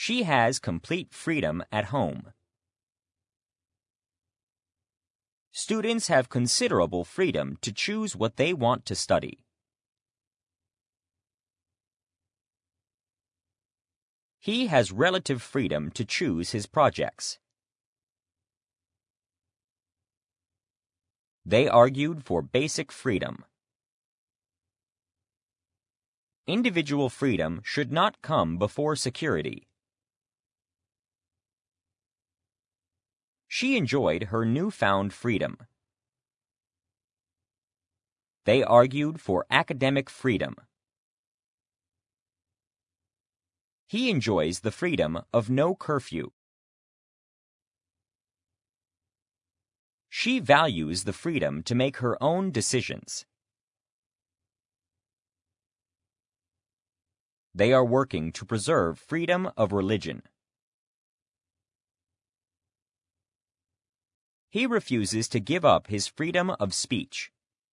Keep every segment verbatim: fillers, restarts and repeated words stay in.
She has complete freedom at home. Students have considerable freedom to choose what they want to study. He has relative freedom to choose his projects. They argued for basic freedom. Individual freedom should not come before security. She enjoyed her newfound freedom. They argued for academic freedom. He enjoys the freedom of no curfew. She values the freedom to make her own decisions. They are working to preserve freedom of religion. He refuses to give up his freedom of speech.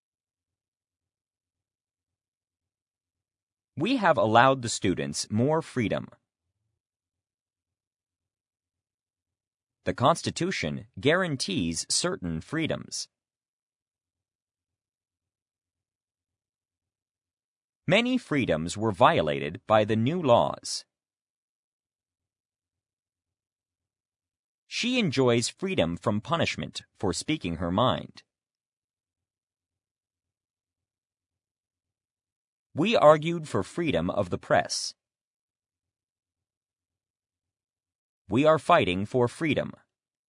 We have allowed the students more freedom. The Constitution guarantees certain freedoms. Many freedoms were violated by the new laws. She enjoys freedom from punishment for speaking her mind. We argued for freedom of the press. We are fighting for freedom.